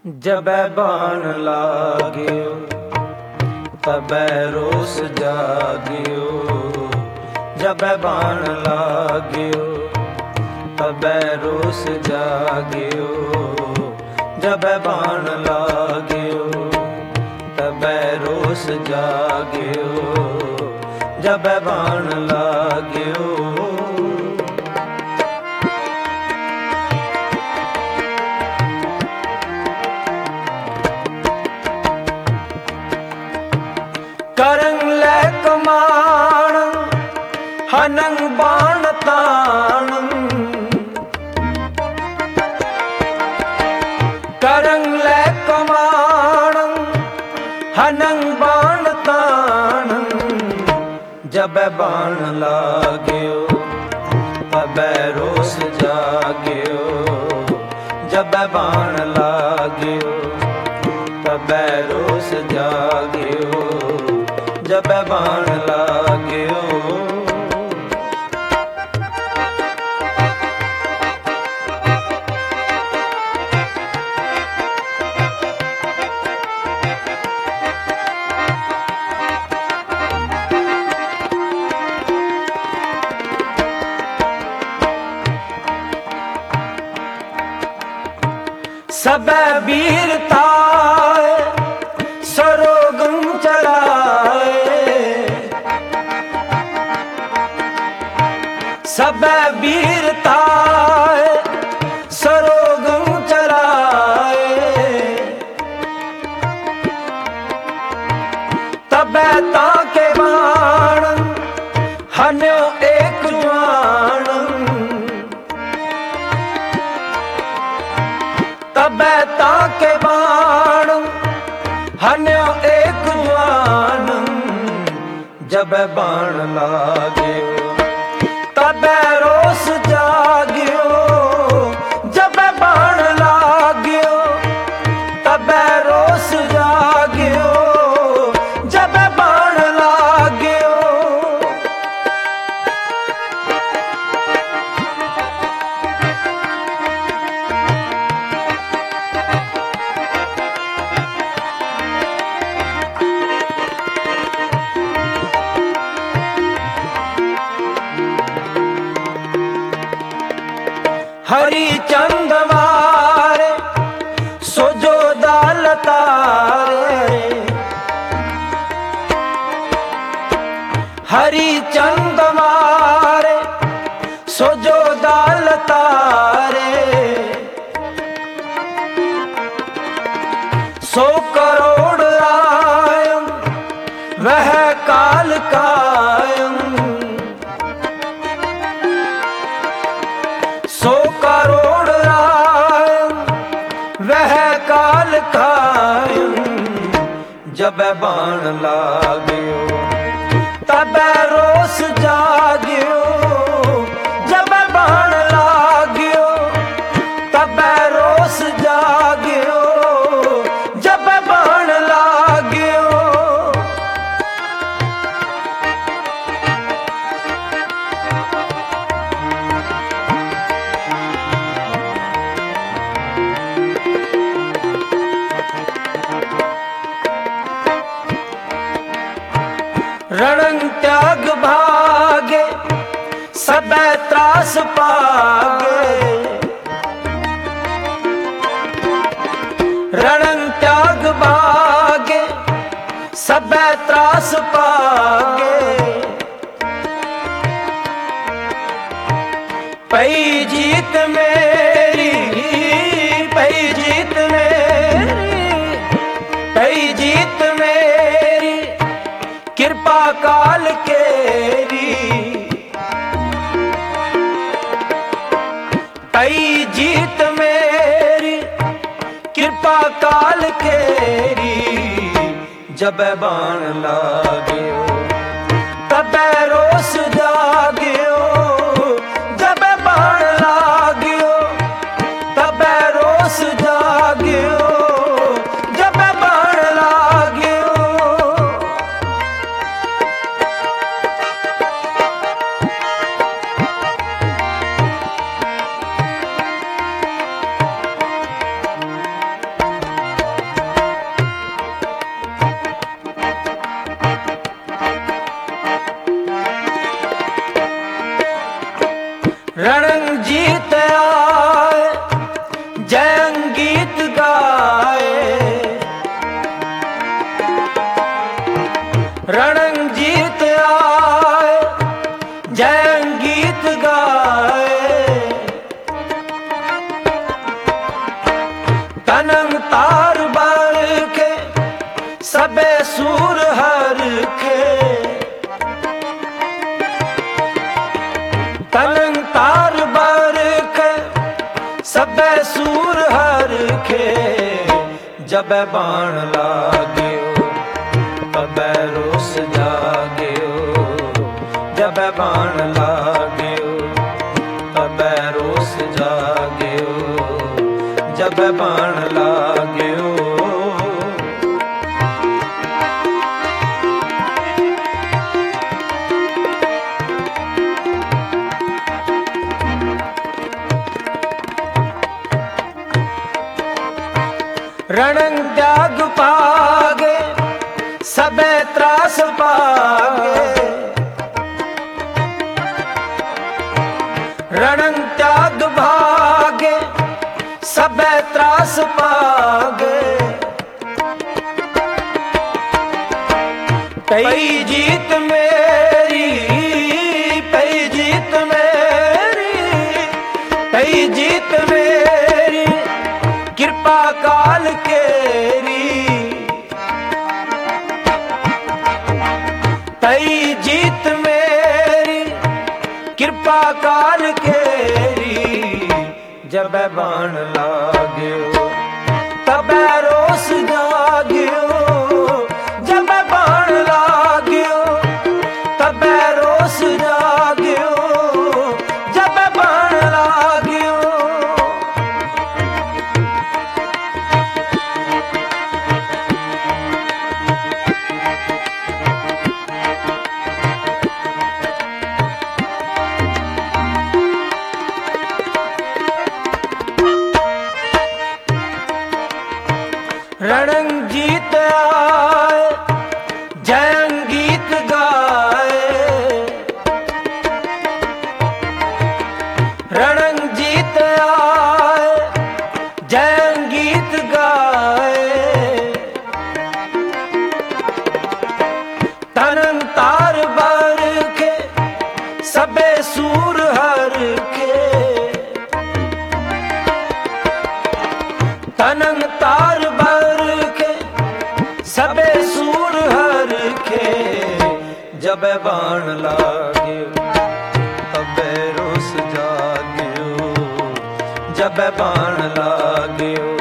जब बाण लाग्यो तबै रोस जाग्यो। जब बाण लाग्यो तबै रोस जाग्यो। जब बाण लाग्यो तबै रोस जाग्यो। जब बाण लाग्यो करंग ले कमान हनंग बाण ताण। करंग ले कमान हनंग बाण ताण। जब बाण लाग्यो तबै रोस जाग्यो। जब बाण लाग्यो तबै रोस जाग्यो। जब बाण लाग्यो सब वीरता सरोगम चलाए। सब वीरता सरोगम चलाए। तबै ताके बाण हन्यो एक जवान। तबै ताके बाण हन्यो एक जवान। जब बाण लाग्यो तबै रोस जाग्यो। जब बाण लाग्यो तबै रोस जाग्यो। जब बाण लाग्यो हरिचंद मारे सोजो दालतारे। हरिचंद मारे सोजो दालतारे। 100 करोड़ आयम वह काल कायम। 100 करोड़ आयम वह काल कायम। जब बाण लाग्यो तबै रोस जाग्यो। जब बाण लाग्यो तबै रोस जाग्यो। जब बाण लाग्यो रणंग त्याग भागे सबे त्रास पागे। रणंग त्याग भागे सबे त्रास पागे। पई जीत मेरी पई जीत मेरी पई जीत मेरी कृपा काल केरी। पई जीत मेरी कृपा काल केरी। जब बाण लाग्यो तबै रोस जाग्यो। जब बाण लाग्यो तबै रोस जाग्यो। जब बाण लाग्यो तनंग तार बरखे सबे सूर हरखे तनंग तार बरखे सबे सूर हरखे जब बाण लाग्यो तबे रोस जाग्यो जब बाण लाग्यो तबे रोस जाग्यो जब बाण लाग्यो रणंग त्याग पागे सबे त्रास पागे रणंग त्याग भागे सबे त्रास पागे पई जीत मेरी पई जीत मेरी पई जीत मेरी कृपा काल केरी पई जीत मेरी कृपा काल केरी जब बाण लाग्यो तबे रोस जाग्यो जब बाण लाग्यो तबे रोस जाग्यो जब बाण लाग्यो रणंग जीत आए जयंग गीत गाए रणंग जीत आए जयंग गीत गाए तनंग तार बरखे सबे सूर हरखे तनंग तार सबे सूर हरखे जब बाण लाग्यो तबे रोस जाग्यो जब बाण लाग्यो